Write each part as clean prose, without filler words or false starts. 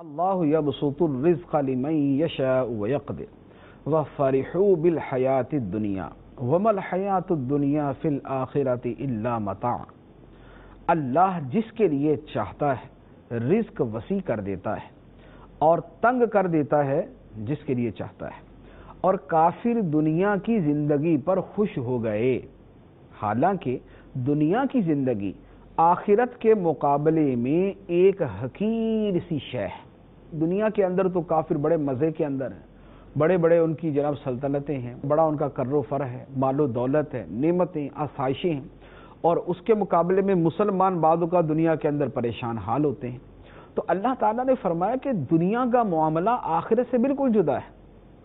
اللہ یبسط الرزق لمن یشاء ویقدر وفرحوا بالحیات الدنیا وما الحیات الدنیا فی الآخرۃ الا متاع۔ اللہ جس کے لیے چاہتا ہے رزق وسیع کر دیتا ہے اور تنگ کر دیتا ہے جس کے لیے چاہتا ہے، اور کافر دنیا کی زندگی پر خوش ہو گئے، حالانکہ دنیا کی زندگی آخرت کے مقابلے میں ایک حقیر سی شے ہے۔ دنیا کے اندر تو کافر بڑے مزے کے اندر ہیں، بڑے بڑے ان کی جناب سلطنتیں ہیں، بڑا ان کا کر و فر ہے، مال و دولت ہے، نعمتیں، آسائشیں ہیں، اور اس کے مقابلے میں مسلمان بعضوں کا دنیا کے اندر پریشان حال ہوتے ہیں۔ تو اللہ تعالیٰ نے فرمایا کہ دنیا کا معاملہ آخرت سے بالکل جدا ہے۔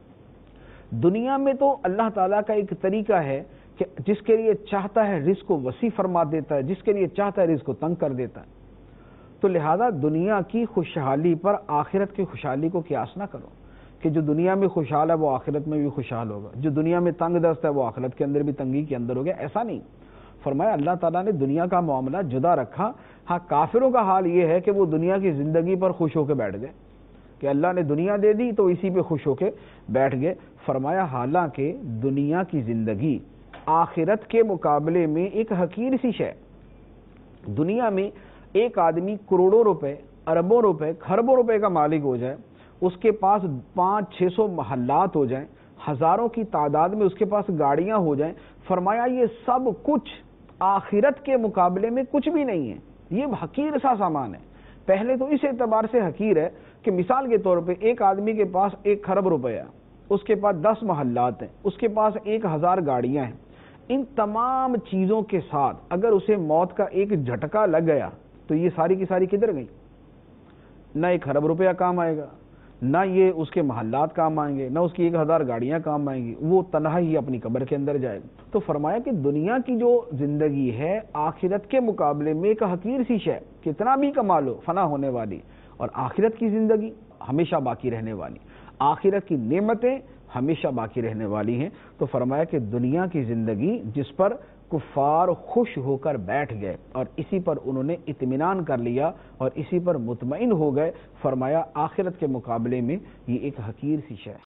دنیا میں تو اللہ تعالیٰ کا ایک طریقہ ہے کہ جس کے لیے چاہتا ہے رزق کو وسیع فرما دیتا ہے، جس کے لیے چاہتا ہے رزق کو تنگ کر دیتا ہے۔ تو لہذا دنیا کی خوشحالی پر آخرت کی خوشحالی کو قیاس نہ کرو کہ جو دنیا میں خوشحال ہے وہ آخرت میں بھی خوشحال ہوگا، جو دنیا میں تنگ دست ہے وہ آخرت کے اندر بھی تنگی کے اندر ہوگا۔ ایسا نہیں، فرمایا اللہ تعالیٰ نے دنیا کا معاملہ جدا رکھا۔ ہاں، کافروں کا حال یہ ہے کہ وہ دنیا کی زندگی پر خوش ہو کے بیٹھ گئے کہ اللہ نے دنیا دے دی تو اسی پہ خوش ہو کے بیٹھ گئے۔ فرمایا حالانکہ دنیا کی زندگی آخرت کے مقابلے میں ایک حقیر سی شے۔ دنیا میں ایک آدمی کروڑوں روپے، اربوں روپے، خربوں روپے کا مالک ہو جائے، اس کے پاس 500-600 محلات ہو جائیں، ہزاروں کی تعداد میں اس کے پاس گاڑیاں ہو جائیں، فرمایا یہ سب کچھ آخرت کے مقابلے میں کچھ بھی نہیں ہے، یہ حقیر سا سامان ہے۔ پہلے تو اس اعتبار سے حقیر ہے کہ مثال کے طور پہ ایک آدمی کے پاس 1 خرب روپے ہے، اس کے پاس 10 محلات ہیں، اس کے پاس 1000 گاڑیاں ہیں۔ ان تمام چیزوں کے ساتھ اگر اسے موت کا ایک جھٹکا لگ گیا تو یہ ساری کی ساری کدھر گئی؟ نہ 1 خرب روپیہ کام آئے گا، نہ یہ اس کے محلات کام آئیں گے، نہ اس کی 1000 گاڑیاں کام آئیں گی، وہ تنہا ہی اپنی قبر کے اندر جائے گا۔ تو فرمایا کہ دنیا کی جو زندگی ہے آخرت کے مقابلے میں ایک حقیر سی شے، کتنا بھی کما لو فنا ہونے والی، اور آخرت کی زندگی ہمیشہ باقی رہنے والی، آخرت کی نعمتیں ہمیشہ باقی رہنے والی ہیں۔ تو فرمایا کہ دنیا کی زندگی جس پر کفار خوش ہو کر بیٹھ گئے اور اسی پر انہوں نے اطمینان کر لیا اور اسی پر مطمئن ہو گئے، فرمایا آخرت کے مقابلے میں یہ ایک حقیر سی شے ہے۔